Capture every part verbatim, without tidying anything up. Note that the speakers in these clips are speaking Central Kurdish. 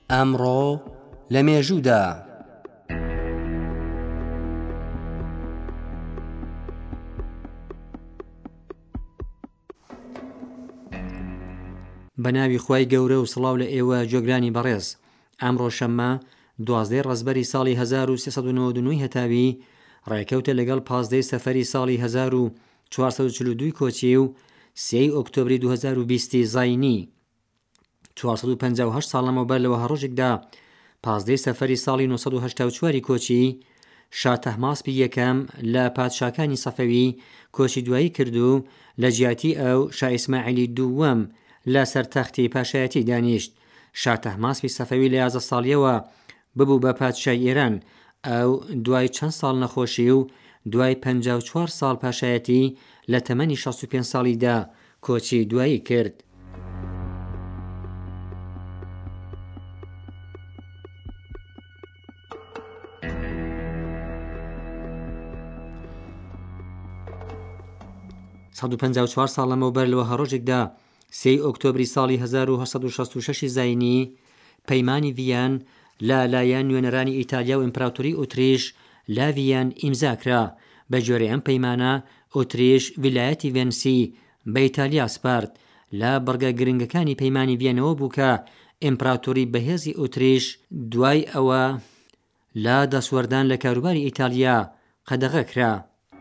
ئەمڕۆ لە مێژوودا بەناوی خوای گەورە و سڵاو لە ئێوە جۆگرانی بەڕێز. ئەمڕۆ شەممە دوازدەی ڕەزبەری ساڵی هەزار و سێسەد و نۆڤە و نۆ هەتاوی ڕێکەوتە لەگەڵ پازدەی سەفەری ساڵی هەزار و چوارسەد و چل و دوو کۆچی و سێی ئۆکتۆبری دوو هەزار و بیست زاینی چوارسەد و پەنجا و هەشت ساڵ لەمەوبەر لەوە هەڕۆژێکدا پازدەی سەفەری ساڵی نۆسەد و هەشتا و چوار کۆچی شا تەحماسپی یەکەم لە پادشاکانی سەفەوی کۆچی دوایی کرد و لە جیاتی ئەو شا ئیسماعیلی دووەم لە سەرتەختی پاشایەتی دانیشت. شا تەحماسپی سەفەوی لە یازدە ساڵیەوە ببوو بە پادشای ئێران. ئەو دوای چەند ساڵ نەخۆشی و دوای پەنجا و چوار ساڵ پاشایەتی لە تەمەنی شەست و پێنج ساڵیدا کۆچی دوایی کرد. سەد و پەنجا و چوار ساڵ لەمەوبەر لەوە هەڕۆژێکدا سێی ئۆکتۆبری ساڵی هەزار و هەشت سەد و شەست و شەش زاینی پەیمانی ڤیان لە لایەن نوێنەرانی ئیتالیا و ئیمپراتۆری ئۆتریش لا ڤیان ئیمزاکرا. بە جۆرەی ئەم پەیمانە ئۆتریش ویلایەتی ڤێنسی بە ئیتالیا سپارد. لە بڕگە گرنگەکانی پەیمانی ڤیانەوە بوو کە ئیمپراتۆری بەهێزی ئۆتریش دوای ئەوە لە دەسوەردان لە کاروباری ئیتالیا قەدەغە کرا.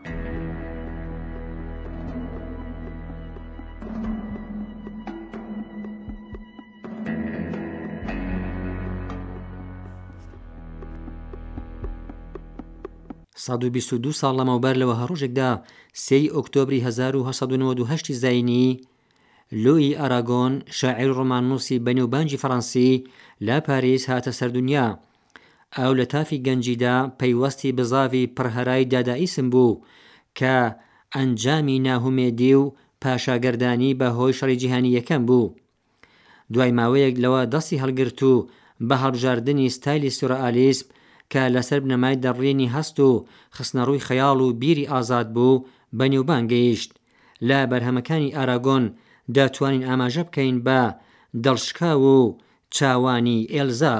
سەد و بیست و دوو ساڵ لەمەوبەر لەوە هەڕۆژێکدا سێی ئۆکتۆبری هەزار و هەشت سەد و نۆڤە و هەشت زاینی لۆئی ئاراگۆن شاعیر ڕۆماننووسی بەنێوبانجی فەڕەنسی لە پاریس هاتە سەردونیا. ئەو لە تافی گەنجیدا پەیوەستی بزاوی پڕهەرای دادائیسم بوو کە ئەنجامی ناهومێدی و پاشاگەردانی بە هۆی شەڕی جیهانی یەکەم بوو. دوای ماوەیەک لەوە دەستی هەڵگرت و بە هەڵبژاردننی ستایلی سورئالیسم کە لەسەر بنەمای دەڕێنی هەست و خستنەڕووی خەیاڵ و بیری ئازاد بوو بەنێوبان گەیشت. لە بەرهەمەکانی ئاراگۆن دەتوانین ئاماژە بکەین بە دڵشکاو و چاوانی ئێلزا.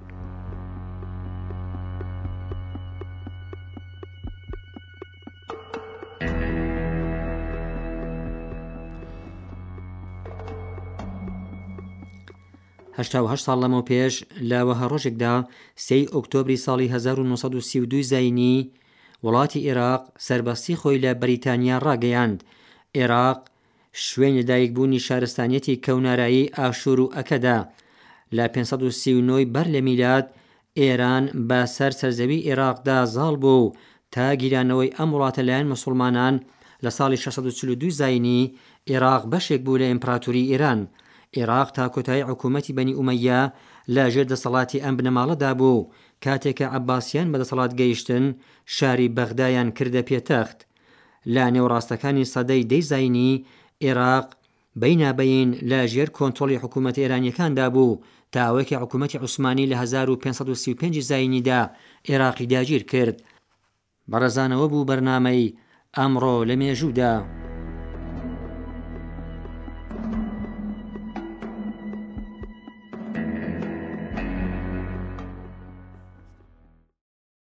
هەشتا و هەشت ساڵ لەمەو پێش لەوە هەڕۆژێکدا سێی ئۆکتۆبری ساڵی هەزار و نۆسەد و سی و دوو زاینی وڵاتی عێراق سەربەستی خۆی لە بەریتانیا ڕاگەیاند. عێراق شوێن لەدایکبوونی شارستانیەتی کەونارایی ئاشور و ئەکەدا. لە پێنج سەد و سی و نۆ بەر لە میلاد ئێران بە سەر سەرزەوی عێراقدا زاڵ بوو تا گیرانەوەی ئەم وڵاتە لایەن موسڵمانان لە ساڵی شەش سەد و چل و دوو زاینی عێراق بەشێک بوو لە ئیمپراتۆری ئێران. عێراق تا کۆتایی حکوومەتی بەنی ئومەیە لە ژێر دەسەڵاتی ئەم بنەماڵەدا بوو. کاتێکە عەباسیان بەدەسەڵات گەیشتن شاری بەغدایان کردە پێتەخت. لە نێوڕاستەکانی سەدەی دەی زاینی عێراق بەینابەین لە ژێر کۆنتڕۆڵی حکوومەتی ئێرانیەکاندا بوو تا ئەوەیەکی حکوومەتی عوسمانی لە هەزار و پێنج سەد و سی و پێنج زاینیدا عێراقی داگیر کرد. بەڕێزانەوە بوو بەرنامەی ئەمڕۆ لە مێژوودا.